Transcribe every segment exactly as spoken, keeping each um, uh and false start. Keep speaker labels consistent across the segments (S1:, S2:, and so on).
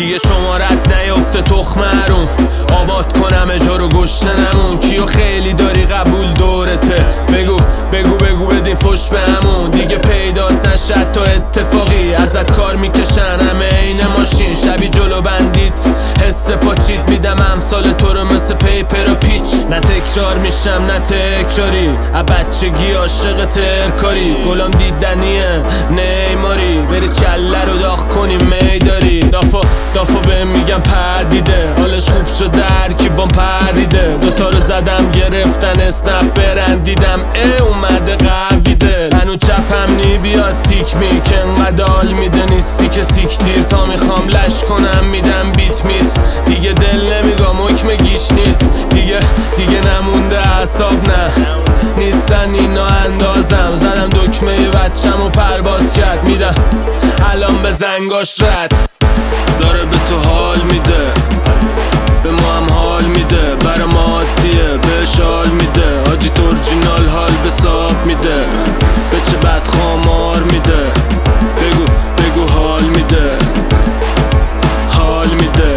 S1: دیگه شمارت نیفته تخمرون، آباد کنم اجارو گشته نمون. کیو خیلی داری قبول دورته، بگو بگو بگو بدین فش به همون. دیگه پیدات نشد تو اتفاقی، ازت کار میکشن همه عین ماشین. شبی جلو بندیت حس پاچیت، میدم امثال تو رو مثل پیپر و پیچ. نه تکرار میشم نه تکراری، از بچگی عاشق ترکاری. گلام دیدنیه نیماری، بریز کله رو داغ کنی میداری. دافا دافا به میگم پردیده، حالش خوب شد هر کی بام پریده. دوتا رو زدم گرفتن اسنپ برندیدم اه اومده قوی دل. هنو چپم نی بیاد تیک می که انقدر حال میده نیستی که سیک دیر. تا میخوام لش کنم میدم بیت میت، دیگه دل نمیگم حکم گیش نیست. دیگه دیگه نمونده اعصاب نه نیستن اینا اندازم. زدم دکمه بچم و پرواز کرد، میدم الان به زنگاش رد. داره به تو حال میده، به ما هم حال میده. برا ما عادیه بهش حال میده، حاجی تورجینال حال به صاحب میده. به چه بد خامار میده، بگو بگو حال میده، حال میده،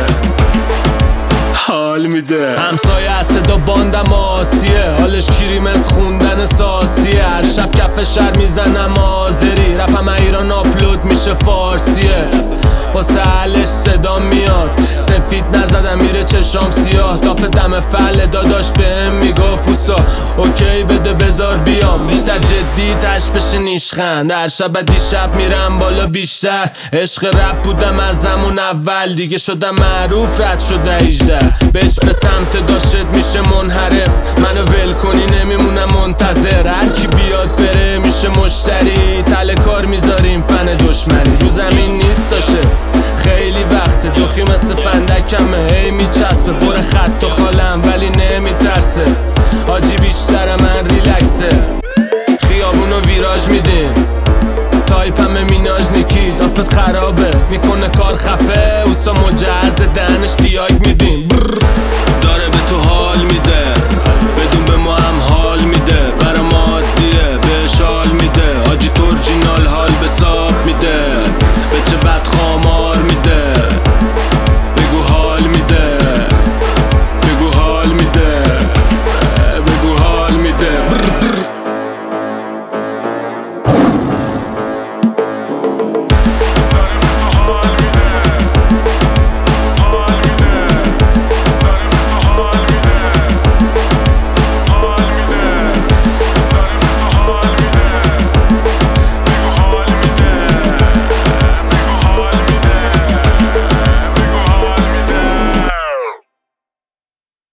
S1: حال میده. همسایه از صدا باندم آسیه، حالش کیریم از خوندن ساسیه. هر شب کف شهر میزنم آذری، رپم ایران آپلود میشه فارسیه. واسه حلش صدا میاد، سفید نزدم میره چشام سیاه. داف دم فعل داداش بهم میگفت اوسا اوکی بده بزار بیام. بیشتر جدی تش بشه نیشخند، هر شب دیشب میرم بالا بیشتر. عشق رپ بودم از همون اول، دیگه شدم معروف رد شده هجده. بهش به سمت داشت میشه منحرف، منو ول کنی نمیمونم منتظر. هر کی بیاد بره میشه مشتری، تله کار میذاریم فن دشمنی. رو زمین نیست داشه خیلی وقته، دوخی مثل فندکمه هی میچسبه. بره خط و خالم ولی نمیترسه، حاجی بیشتر من ریلکسه. خیابونو ویراج میدیم، تایپم میناج نیکی. دافت خرابه میکنه کار خفه، اوسا مجهز دهنش دیاگ میدیم.